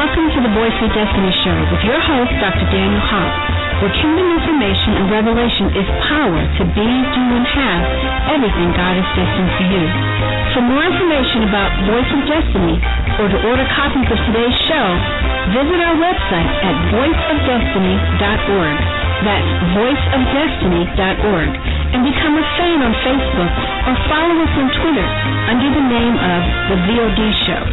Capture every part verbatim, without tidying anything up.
Welcome to the Voice of Destiny Show with your host, Doctor Daniel Hopp, where kingdom information and revelation is power to be, do, and have everything God has destined for you. For more information about Voice of Destiny or to order copies of today's show, visit our website at voice of destiny dot org. That's voice of destiny dot org. And become a fan on Facebook or follow us on Twitter under the name of The V O D Show.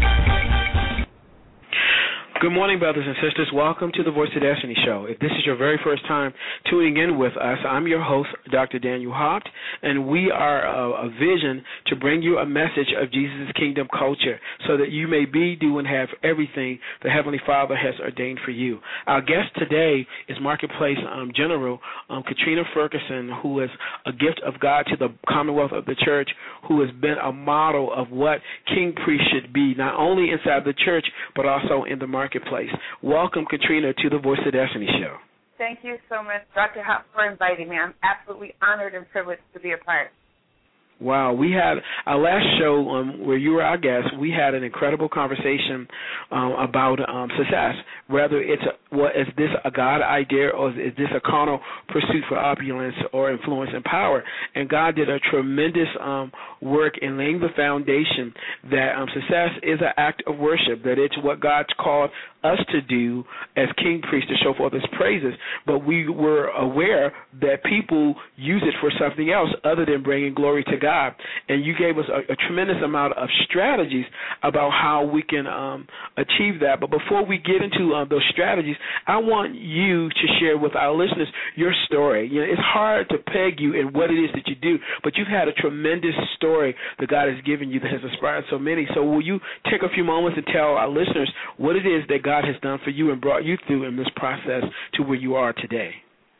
Good morning, brothers and sisters. Welcome to the Voice of Destiny Show. If this is your very first time tuning in with us, I'm your host, Doctor Daniel Hopp, and we are a, a vision to bring you a message of Jesus' kingdom culture so that you may be, do, and have everything the Heavenly Father has ordained for you. Our guest today is Marketplace um, General um, Katrina Ferguson, who is a gift of God to the Commonwealth of the Church, who has been a model of what king priest should be, not only inside the church, but also in the marketplace. Marketplace. Welcome, Katrina, to the Voice of Destiny Show. Thank you so much, Doctor Hopp, for inviting me. I'm absolutely honored and privileged to be a part. Wow, we had our last show um, where you were our guest. We had an incredible conversation um, about um, success. Whether it's a, what is this a God idea or is this a carnal pursuit for opulence or influence and power? And God did a tremendous um, work in laying the foundation that um, success is an act of worship. That it's what God's called us to do as king priests to show forth His praises. But we were aware that people use it for something else other than bringing glory to God. And you gave us a, a tremendous amount of strategies about how we can um, achieve that. But before we get into uh, those strategies, I want you to share with our listeners your story. You know, it's hard to peg you in what it is that you do, but you've had a tremendous story that God has given you that has inspired so many. So will you take a few moments and tell our listeners what it is that God has done for you and brought you through in this process to where you are today?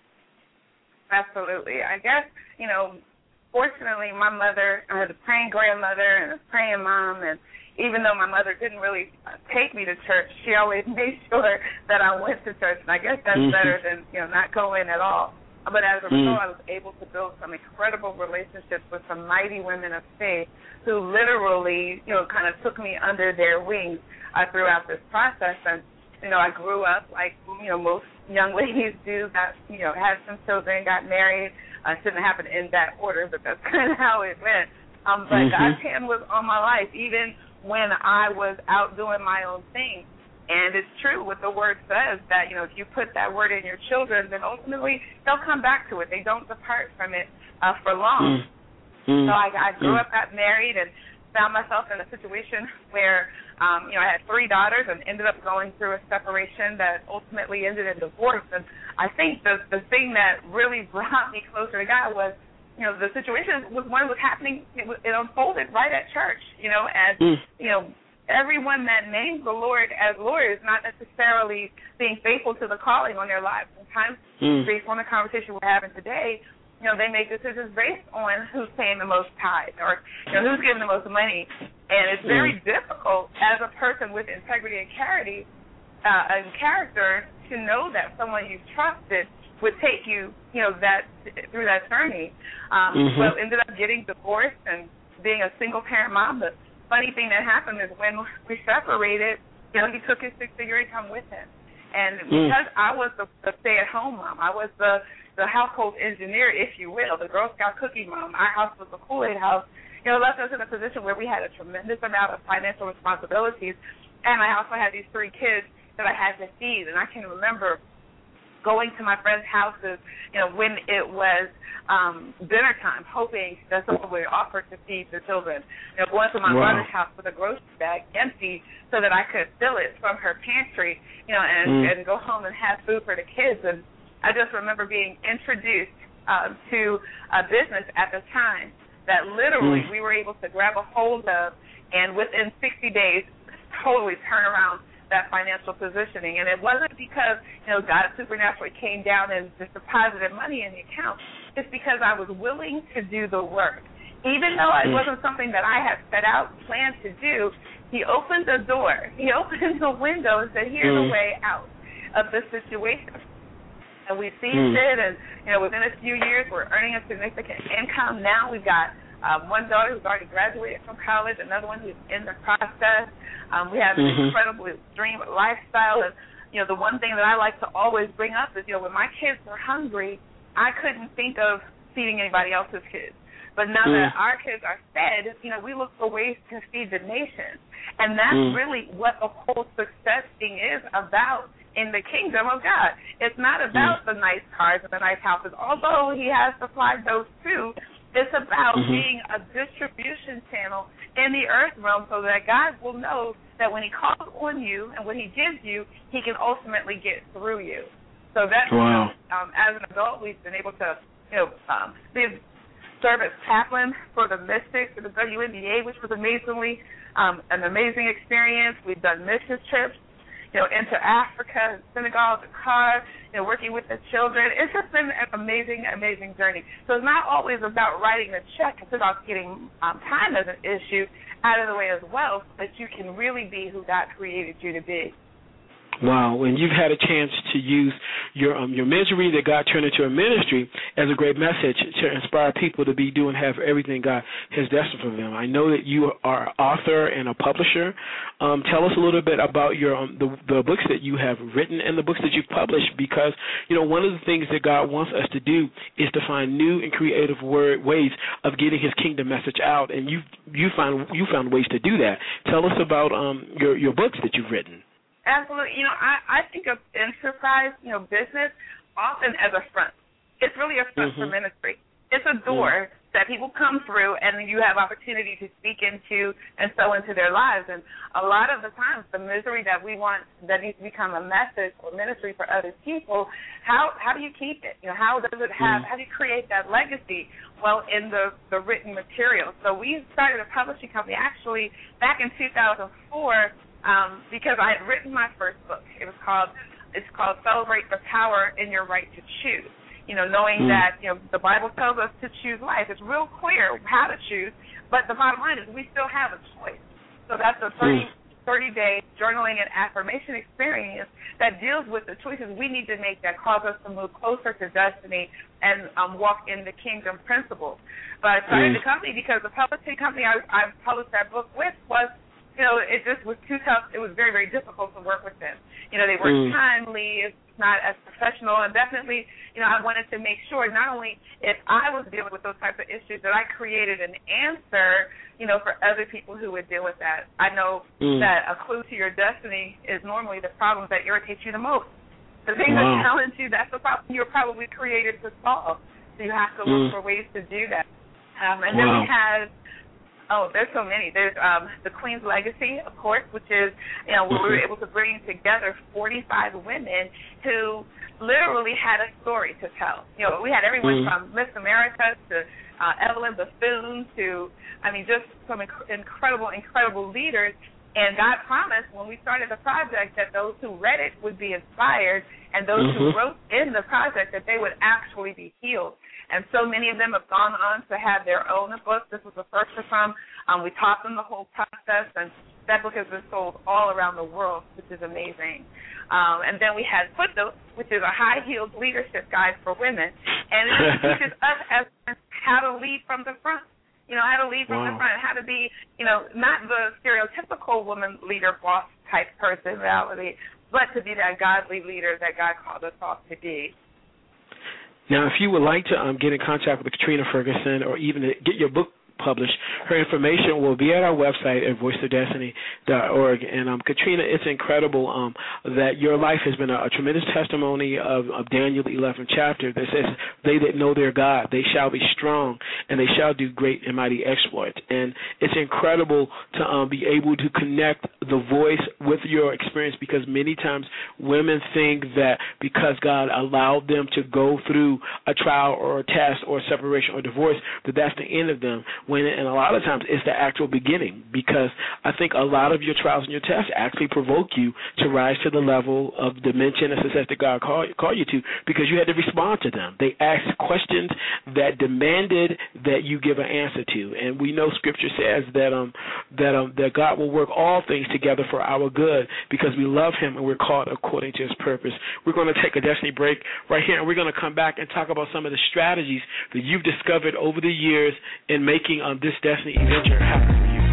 Absolutely. I guess, you know, fortunately, my mother, I had a praying grandmother and a praying mom, and even though my mother didn't really take me to church, she always made sure that I went to church, and I guess that's mm-hmm. better than, you know, not going at all. But as a result, mm. I was able to build some incredible relationships with some mighty women of faith who literally, you know, kind of took me under their wings uh, throughout this process. And, you know, I grew up like, you know, most young ladies do, got, you know, had some children, got married. Uh, shouldn't happen in that order, but that's kind of how it went. Um, but mm-hmm. God's hand was on my life, even when I was out doing my own thing. And it's true what the word says, that, you know, if you put that word in your children, then ultimately they'll come back to it. They don't depart from it uh, for long. Mm-hmm. So I, I grew mm-hmm. up, got married, and found myself in a situation where, um, you know, I had three daughters and ended up going through a separation that ultimately ended in divorce. And I think the the thing that really brought me closer to God was, you know, the situation was one that was happening, it, was, it unfolded right at church, you know, and, mm. you know, everyone that names the Lord as Lord is not necessarily being faithful to the calling on their lives. Sometimes, mm. based on the conversation we're having today, you know, they make decisions based on who's paying the most tithe or, you know, who's giving the most money. And it's very mm. difficult as a person with integrity and charity uh, and character to know that someone you trusted would take you, you know, that through that journey. Um, mm-hmm. Well, ended up getting divorced and being a single-parent mom. The funny thing that happened is when we separated, you know, he took his six-figure income with him. And because mm. I was the, the stay-at-home mom, I was the the household engineer, if you will, the Girl Scout cookie mom. Our house was the Kool-Aid house. You know, left us in a position where we had a tremendous amount of financial responsibilities, and I also had these three kids that I had to feed. And I can remember going to my friends' houses, you know, when it was um, dinner time, hoping that someone would offer to feed the children. You know, going to my wow. mother's house with a grocery bag empty so that I could fill it from her pantry, you know, and, mm. and go home and have food for the kids. And I just remember being introduced uh, to a business at the time that literally mm. we were able to grab a hold of and within sixty days totally turn around that financial positioning. And it wasn't because, you know, God supernaturally came down and just deposited money in the account. It's because I was willing to do the work. Even though it wasn't something that I had set out, planned to do, He opened the door. He opened the window and said, here's mm. a way out of this situation. And we seized mm. it, and, you know, within a few years, we're earning a significant income. Now we've got um, one daughter who's already graduated from college, another one who's in the process. Um, we have an mm-hmm. incredible extreme lifestyle. And, you know, the one thing that I like to always bring up is, you know, when my kids were hungry, I couldn't think of feeding anybody else's kids. But now mm. that our kids are fed, you know, we look for ways to feed the nation. And that's mm. really what the whole success thing is about in the kingdom of God. It's not about mm. the nice cars and the nice houses, although he has supplied those too. It's about mm-hmm. being a distribution channel in the earth realm so that God will know that when he calls on you and when he gives you, he can ultimately get through you. So that's, wow. you know, um, as an adult, we've been able to, you know, um, be serve as chaplain for the Mystics for the W N B A, which was amazingly um, an amazing experience. We've done mission trips, you know, into Africa, Senegal, Dakar, you know, working with the children. It's just been an amazing, amazing journey. So it's not always about writing a check. It's about getting um, time as an issue out of the way as well, so that you can really be who God created you to be. Wow, and you've had a chance to use your um, your misery that God turned into a ministry as a great message to inspire people to be doing have everything God has destined for them. I know that you are an author and a publisher. Um, tell us a little bit about your um, the, the books that you have written and the books that you've published, because you know one of the things that God wants us to do is to find new and creative word, ways of getting His kingdom message out, and you you found you found ways to do that. Tell us about um, your your books that you've written. Absolutely. You know, I, I think of enterprise, you know, business often as a front. It's really a front mm-hmm. for ministry. It's a door mm-hmm. that people come through and you have opportunity to speak into and sow into their lives. And a lot of the times the misery that we want that needs to become a message or ministry for other people, how how do you keep it? You know, how does it have, mm-hmm. how do you create that legacy? Well, in the, the written material. So we started a publishing company actually back in two thousand four. Um, because I had written my first book. It was called, it's called Celebrate the Power in Your Right to Choose. You know, knowing mm. that, you know, the Bible tells us to choose life. It's real clear how to choose, but the bottom line is we still have a choice. So that's a thirty, thirty-day journaling and affirmation experience that deals with the choices we need to make that cause us to move closer to destiny and um, walk in the kingdom principles. But I started mm. the company because the publishing company I, I published that book with was, you know, it just was too tough. It was very, very difficult to work with them. You know, they weren't mm. timely, it's not as professional, and definitely, you know, I wanted to make sure not only if I was dealing with those types of issues that I created an answer, you know, for other people who would deal with that. I know mm. that a clue to your destiny is normally the problems that irritate you the most. The things wow. that challenge you, that's the problem you're probably created to solve. So you have to look mm. for ways to do that. Um, and wow. then we have Oh, there's so many. There's um, the Queen's Legacy, of course, which is, you know, where we were able to bring together forty-five women who literally had a story to tell. You know, we had everyone mm-hmm. from Miss America to uh, Evelyn Bethune to, I mean, just some inc- incredible, incredible leaders. And God promised when we started the project that those who read it would be inspired, and those mm-hmm. who wrote in the project that they would actually be healed. And so many of them have gone on to have their own book. This was the first of them. Um, we taught them the whole process, and that book has been sold all around the world, which is amazing. Um, and then we had Footnotes, which is a high-heeled leadership guide for women, and it teaches us as how to lead from the front. You know, how to lead from wow. the front, how to be, you know, not the stereotypical woman leader, boss type personality, but to be that godly leader that God called us all to be. Now, if you would like to um, get in contact with Katrina Ferguson or even to get your book published, her information will be at our website at voice of destiny dot org. And um, Katrina, it's incredible um, that your life has been a, a tremendous testimony of, of Daniel the eleventh chapter that says, "They that know their God, they shall be strong, and they shall do great and mighty exploits." And it's incredible to um, be able to connect the voice with your experience, because many times women think that because God allowed them to go through a trial or a test or a separation or divorce, that that's the end of them. When, and a lot of times it's the actual beginning, because I think a lot of your trials and your tests actually provoke you to rise to the level of dimension and success that God called call you to, because you had to respond to them. They asked questions that demanded that you give an answer to, and we know Scripture says that um that um that God will work all things together for our good because we love Him and we're called according to His purpose. We're going to take a destiny break right here, and we're going to come back and talk about some of the strategies that you've discovered over the years in making making um, this Destiny adventure happen for you.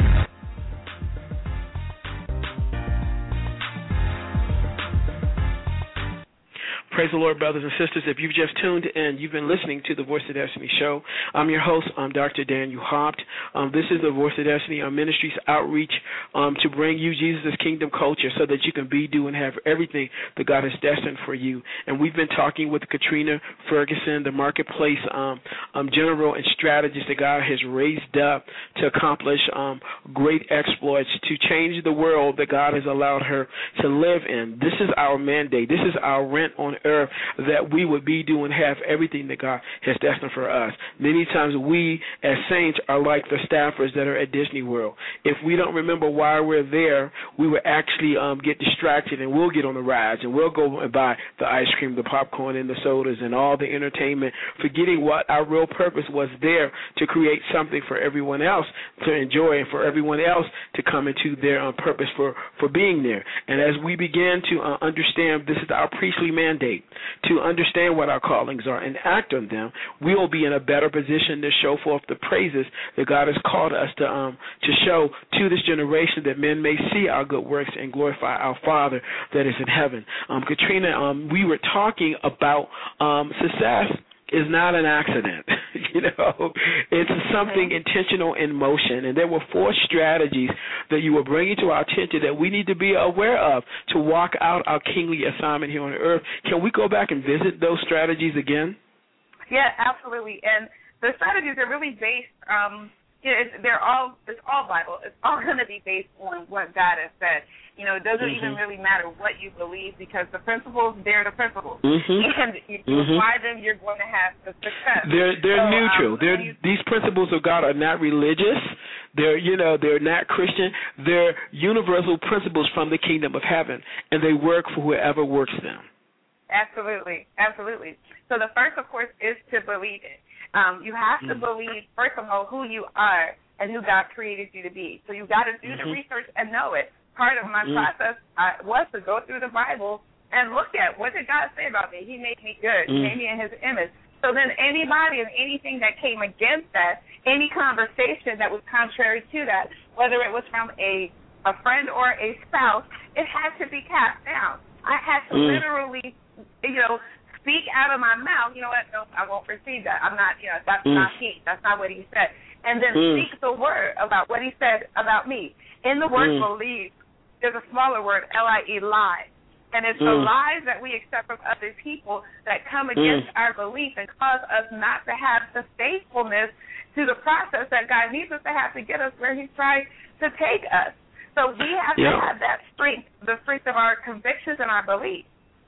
Praise the Lord, brothers and sisters. If you've just tuned in, you've been listening to the Voice of Destiny show. I'm your host, I'm Doctor Daniel Hopt. Um, this is the Voice of Destiny, our ministry's outreach um, to bring you Jesus' kingdom culture so that you can be, do, and have everything that God has destined for you. And we've been talking with Katrina Ferguson, the marketplace um, um, general and strategist that God has raised up to accomplish um, great exploits, to change the world that God has allowed her to live in. This is our mandate. This is our rent on earth, that we would be, do, and have everything that God has destined for us. Many times we, as saints, are like the staffers that are at Disney World. If we don't remember why we're there, we will actually um, get distracted, and we'll get on the rides, and we'll go and buy the ice cream, the popcorn, and the sodas, and all the entertainment, forgetting what our real purpose was there, to create something for everyone else to enjoy, and for everyone else to come into their um, purpose for, for being there. And as we begin to uh, understand this is our priestly mandate, to understand what our callings are and act on them, we will be in a better position to show forth the praises that God has called us to um, to show to this generation, that men may see our good works and glorify our Father that is in heaven. Um, Katrina, um, we were talking about um, success is not an accident. You know, it's something intentional in motion. And there were four strategies that you were bringing to our attention that we need to be aware of to walk out our kingly assignment here on earth. Can we go back and visit those strategies again? Yeah, absolutely. And the strategies are really based, um, you know, it's, they're all, it's all Bible. It's all going to be based on what God has said. You know, it doesn't mm-hmm. even really matter what you believe, because the principles, they're the principles. Mm-hmm. And if you mm-hmm. apply them, you're going to have the success. They're they're so, neutral. Um, they're, you, these principles of God are not religious. They're, you know, they're not Christian. They're universal principles from the kingdom of heaven, and they work for whoever works them. Absolutely, absolutely. So the first, of course, is to believe it. Um, you have to mm-hmm. believe, first of all, who you are and who God created you to be. So you've got to do mm-hmm. the research and know it. Part of my mm. process uh, was to go through the Bible and look at, what did God say about me? He made me good. Mm. He made me in his image. So then anybody and anything that came against that, any conversation that was contrary to that, whether it was from a, a friend or a spouse, it had to be cast down. I had to mm. literally, you know, speak out of my mouth, you know what, no, I won't receive that. I'm not, you know, that's mm. not he. That's not what he said. And then mm. speak the word about what he said about me. In the word mm. believe, there's a smaller word, L I E, lie. And it's mm. the lies that we accept from other people that come against mm. our belief and cause us not to have the faithfulness to the process that God needs us to have to get us where he's trying to take us. So we have yeah. to have that strength, the strength of our convictions and our beliefs.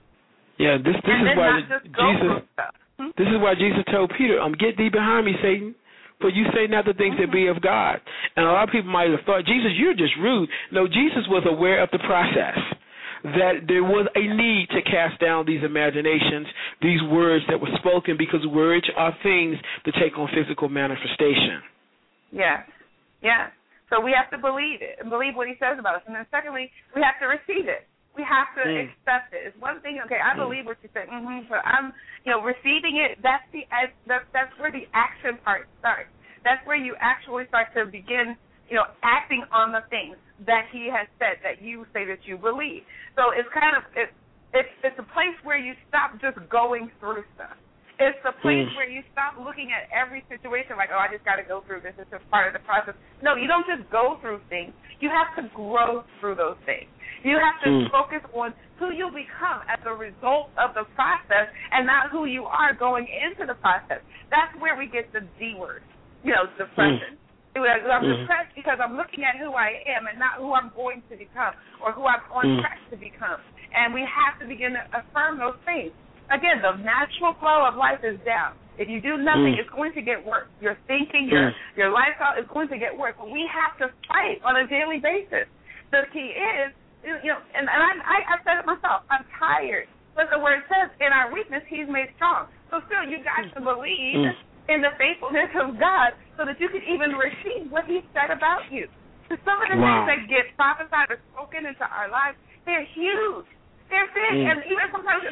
Yeah, this this and is why Jesus hmm? this is why Jesus told Peter, um, get thee behind me, Satan. For you say not the things mm-hmm. that be of God. And a lot of people might have thought, Jesus, you're just rude. No, Jesus was aware of the process, that there was a need to cast down these imaginations, these words that were spoken, because words are things that take on physical manifestation. Yeah, yeah. So we have to believe it and believe what he says about us. And then secondly, we have to receive it. We have to mm. accept it. It's one thing, okay, I mm. believe what you said, mm-hmm, but I'm, you know, receiving it, that's the that's, that's where the action part starts. That's where you actually start to begin, you know, acting on the things that he has said, that you say that you believe. So it's kind of, it, it's, it's a place where you stop just going through stuff. It's a place mm. where you stop looking at every situation like, oh, I just got to go through this. It's just part of the process. No, you don't just go through things. You have to grow through those things. You have to mm. focus on who you become as a result of the process and not who you are going into the process. That's where we get the D word, you know, depression. Mm. I'm mm. depressed because I'm looking at who I am and not who I'm going to become or who I'm on mm. track to become. And we have to begin to affirm those things. Again, the natural flow of life is down. If you do nothing, mm. it's going to get worse. Your thinking, your mm. your lifestyle is going to get worse. But we have to fight on a daily basis. The key is, you know, and, and I, I, I've said it myself, I'm tired. But the word says, in our weakness, he's made strong. So still, you got to believe mm. in the faithfulness of God so that you can even receive what he said about you. So some of the wow. things that get prophesied or spoken into our lives, they're huge. They're big. Mm. And even sometimes it's like,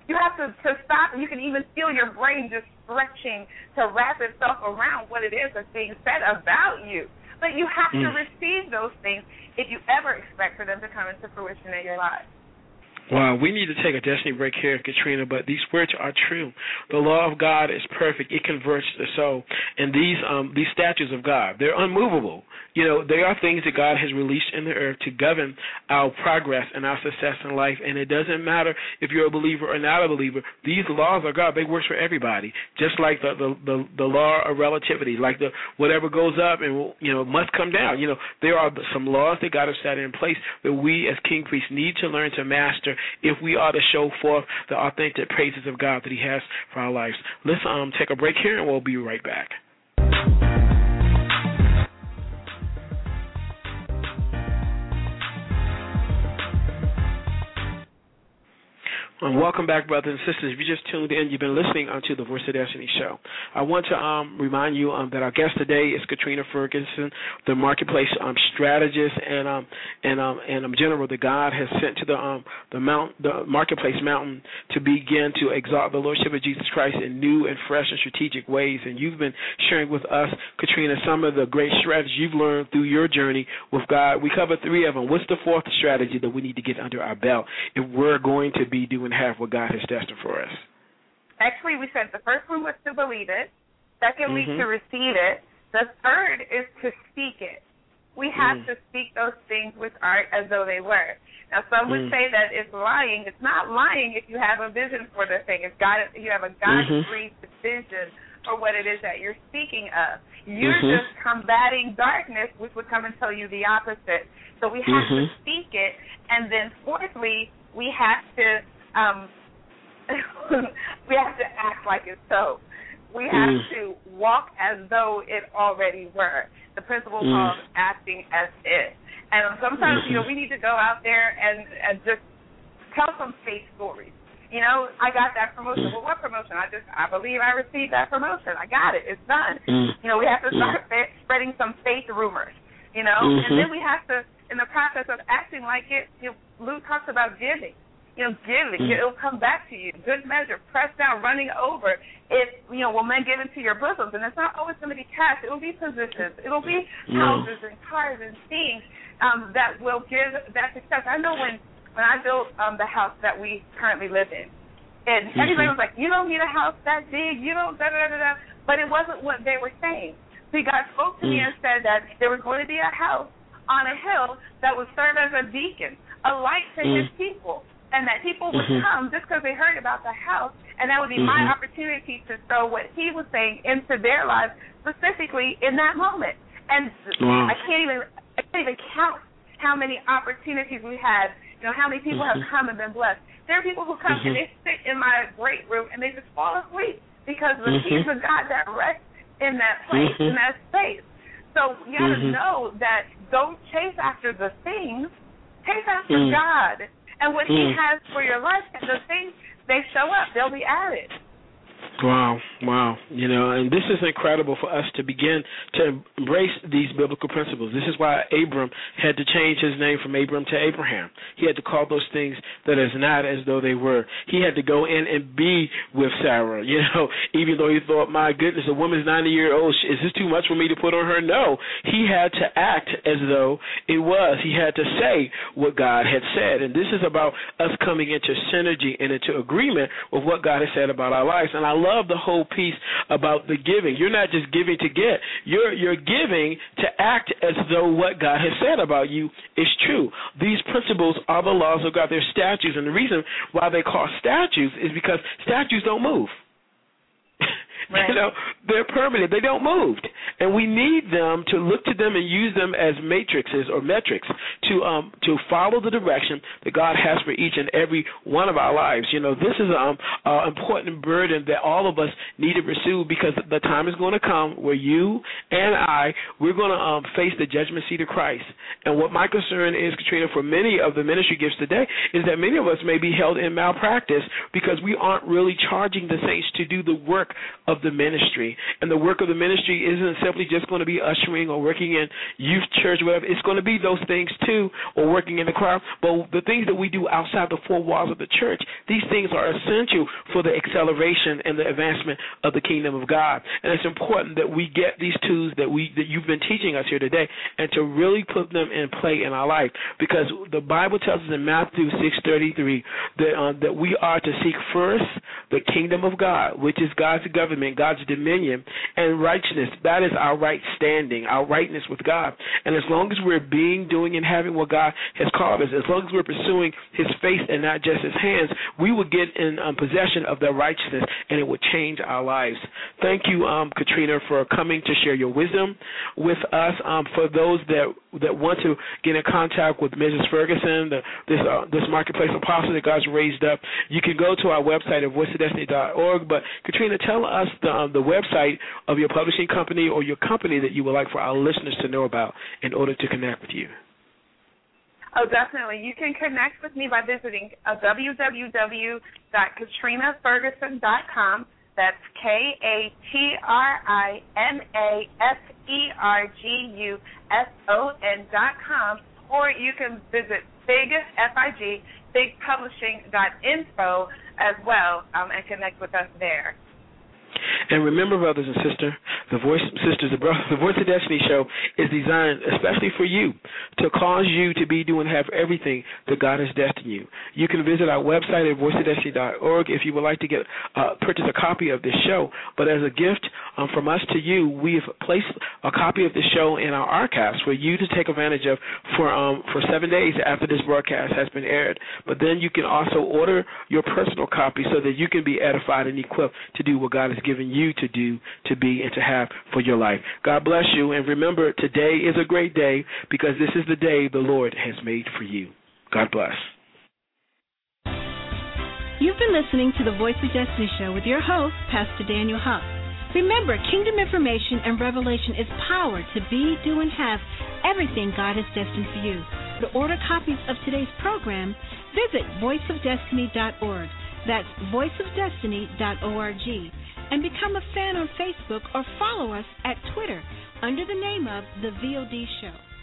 You have to, to stop, and you can even feel your brain just stretching to wrap itself around what it is that's being said about you. But you have mm. to receive those things if you ever expect for them to come into fruition in your life. Wow, we need to take a destiny break here, Katrina, but these words are true. The law of God is perfect. It converts the soul. And these um, these statutes of God, they're unmovable. You know, they are things that God has released in the earth to govern our progress and our success in life. And it doesn't matter if you're a believer or not a believer. These laws of God, they work for everybody, just like the, the, the, the law of relativity, like the whatever goes up and, you know, must come down. You know, there are some laws that God has set in place that we as king priests need to learn to master if we are to show forth the authentic praises of God that he has for our lives. Let's um, take a break here, and we'll be right back. Um, welcome back, brothers and sisters. If you just tuned in, you've been listening um, to the Voice of Destiny show. I want to um, remind you um, that our guest today is Katrina Ferguson, the marketplace um, strategist and um, and um, and um, general that God has sent to the um, the mount the marketplace mountain to begin to exalt the Lordship of Jesus Christ in new and fresh and strategic ways. And you've been sharing with us, Katrina, some of the great strategies you've learned through your journey with God. We covered three of them. What's the fourth strategy that we need to get under our belt if we're going to be doing have what God has destined for us? Actually, we said the first one was to believe it. Secondly, mm-hmm. to receive it. The third is to speak it. We have mm. to speak those things with art as though they were. Now, some would mm. say that it's lying. It's not lying if you have a vision for the thing. It's God. You have a God-breathed mm-hmm. vision for what it is that you're speaking of. You're mm-hmm. just combating darkness, which would come and tell you the opposite. So we have mm-hmm. to speak it. And then fourthly, we have to Um, we have to act like it's so. We have mm. to walk as though it already were. The principle mm. called acting as if. And sometimes, mm-hmm. you know, we need to go out there and, and just tell some faith stories. You know, I got that promotion. Well, what promotion? I just, I believe I received that promotion. I got it. It's done. Mm. You know, we have to start mm. spreading some faith rumors, you know. Mm-hmm. And then we have to, in the process of acting like it, you know, Luke talks about giving. You know, give it. Mm. It'll come back to you. Good measure, pressed down, running over. It, you know, will men give into your bosoms. And it's not always going to be cash. It will be positions. It will be mm. houses and cars and things um, that will give that success. I know when, when I built um, the house that we currently live in, and mm-hmm. everybody was like, you don't need a house that big. You don't da-da-da-da. But it wasn't what they were saying. See, God spoke to mm. me and said that there was going to be a house on a hill that would serve as a beacon, a light to mm. his people. And that people would mm-hmm. come just because they heard about the house, and that would be mm-hmm. my opportunity to throw what he was saying into their lives, specifically in that moment. And wow. I can't even I can't even count how many opportunities we had. You know, how many people mm-hmm. have come and been blessed. There are people who come mm-hmm. and they sit in my great room and they just fall asleep because the mm-hmm. peace of God that rests in that place, mm-hmm. in that space. So you got to mm-hmm. know that don't chase after the things, chase after mm-hmm. God. And what mm. he has for your life, the things, they show up. They'll be added. Wow, wow. You know, and this is incredible for us to begin to embrace these biblical principles. This is why Abram had to change his name from Abram to Abraham. He had to call those things that is not as though they were. He had to go in and be with Sarah, you know, even though he thought, my goodness, a woman's ninety years old. Is this too much for me to put on her? No. He had to act as though it was. He had to say what God had said. And this is about us coming into synergy and into agreement with what God has said about our lives. And I love the whole piece about the giving. You're not just giving to get. You're you're giving to act as though what God has said about you is true. These principles are the laws of God. They're statutes, and the reason why they call statutes is because statutes don't move. Right. You know, they're permanent. They don't move. And we need them to look to them and use them as matrices or metrics to um to follow the direction that God has for each and every one of our lives. You know, this is an um, uh, important burden that all of us need to pursue, because the time is going to come where you and I, we're going to um, face the judgment seat of Christ. And what my concern is, Katrina, for many of the ministry gifts today is that many of us may be held in malpractice because we aren't really charging the saints to do the work of of the ministry. And the work of the ministry isn't simply just going to be ushering or working in youth church, whatever. It's going to be those things too, or working in the choir. But the things that we do outside the four walls of the church, these things are essential for the acceleration and the advancement of the kingdom of God. And it's important that we get these tools that we that you've been teaching us here today, and to really put them in play in our life, because the Bible tells us in Matthew six thirty-three that uh, that we are to seek first the kingdom of God, which is God's government, God's dominion, and righteousness. That is our right standing, our rightness with God. And as long as we're being, doing, and having what God has called us, as long as we're pursuing His face and not just His hands, we will get in um, possession of that righteousness, and it will change our lives. Thank you, um, Katrina, for coming to share your wisdom with us. Um, for those that that want to get in contact with Missus Ferguson, the, this uh, this marketplace apostle that God's raised up, you can go to our website at voice of destiny dot org. But Katrina, tell us the um, the website of your publishing company or your company that you would like for our listeners to know about in order to connect with you. Oh, definitely. You can connect with me by visiting uh, w w w dot katrina ferguson dot com. That's K A T R I N A F E R G U S O N dot com, or you can visit Big, F I G, big publishing dot info as well, um, and connect with us there. And remember, brothers and sisters, the voice, sisters, the, brother, the Voice of Destiny show is designed especially for you, to cause you to be, do, and have everything that God has destined you. You can visit our website at voice of destiny dot org if you would like to get uh, purchase a copy of this show. But as a gift um, from us to you, we've placed a copy of this show in our archives for you to take advantage of for um, for seven days after this broadcast has been aired. But then you can also order your personal copy so that you can be edified and equipped to do what God has given you to do, to be, and to have for your life. God bless you, and remember, today is a great day because this is the day the Lord has made for you. God bless. You've been listening to the Voice of Destiny show with your host, Pastor Daniel Huff. Remember, kingdom information and revelation is power to be, do, and have everything God has destined for you. To order copies of today's program, visit voice of destiny dot org. That's voice of destiny dot org. And become a fan on Facebook or follow us at Twitter under the name of The V O D Show.